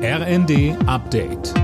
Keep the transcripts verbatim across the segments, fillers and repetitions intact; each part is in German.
R N D Update.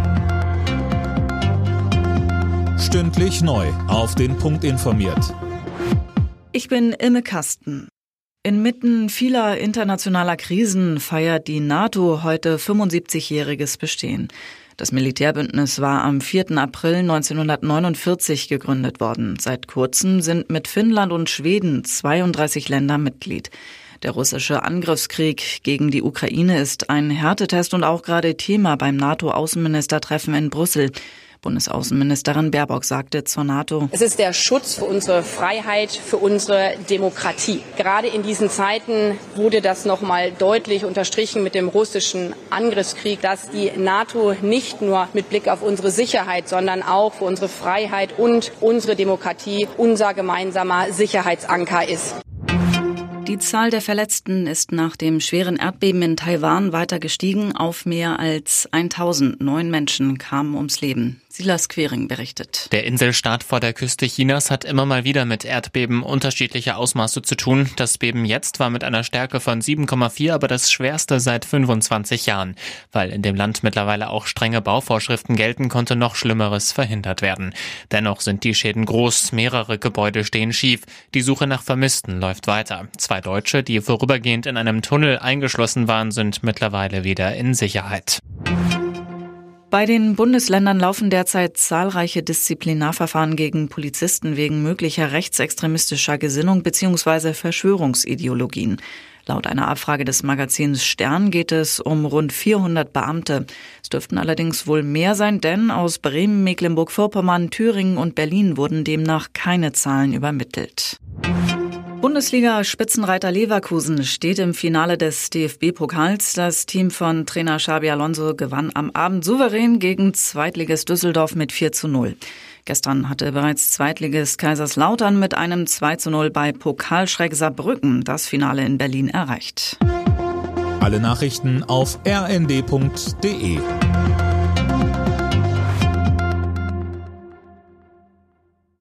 Stündlich neu auf den Punkt informiert. Ich bin Imme Kasten. Inmitten vieler internationaler Krisen feiert die NATO heute fünfundsiebzigjähriges Bestehen. Das Militärbündnis war am vierten April neunzehnhundertneunundvierzig gegründet worden. Seit kurzem sind mit Finnland und Schweden zweiunddreißig Länder Mitglied. Der russische Angriffskrieg gegen die Ukraine ist ein Härtetest und auch gerade Thema beim NATO-Außenministertreffen in Brüssel. Bundesaußenministerin Baerbock sagte zur NATO: Es ist der Schutz für unsere Freiheit, für unsere Demokratie. Gerade in diesen Zeiten wurde das noch mal deutlich unterstrichen mit dem russischen Angriffskrieg, dass die NATO nicht nur mit Blick auf unsere Sicherheit, sondern auch für unsere Freiheit und unsere Demokratie unser gemeinsamer Sicherheitsanker ist. Die Zahl der Verletzten ist nach dem schweren Erdbeben in Taiwan weiter gestiegen auf mehr als eintausend. Neun Menschen kamen ums Leben. Silas Quering berichtet. Der Inselstaat vor der Küste Chinas hat immer mal wieder mit Erdbeben unterschiedlicher Ausmaße zu tun. Das Beben jetzt war mit einer Stärke von sieben Komma vier aber das schwerste seit fünfundzwanzig Jahren. Weil in dem Land mittlerweile auch strenge Bauvorschriften gelten, konnte noch Schlimmeres verhindert werden. Dennoch sind die Schäden groß, mehrere Gebäude stehen schief. Die Suche nach Vermissten läuft weiter. Zwei Deutsche, die vorübergehend in einem Tunnel eingeschlossen waren, sind mittlerweile wieder in Sicherheit. Bei den Bundesländern laufen derzeit zahlreiche Disziplinarverfahren gegen Polizisten wegen möglicher rechtsextremistischer Gesinnung bzw. Verschwörungsideologien. Laut einer Abfrage des Magazins Stern geht es um rund vierhundert Beamte. Es dürften allerdings wohl mehr sein, denn aus Bremen, Mecklenburg-Vorpommern, Thüringen und Berlin wurden demnach keine Zahlen übermittelt. Bundesliga-Spitzenreiter Leverkusen steht im Finale des D F B-Pokals. Das Team von Trainer Xabi Alonso gewann am Abend souverän gegen Zweitligist Düsseldorf mit vier zu null. Gestern hatte bereits Zweitligist Kaiserslautern mit einem zwei zu null bei Pokalschreck Saarbrücken das Finale in Berlin erreicht. Alle Nachrichten auf r n d punkt d e.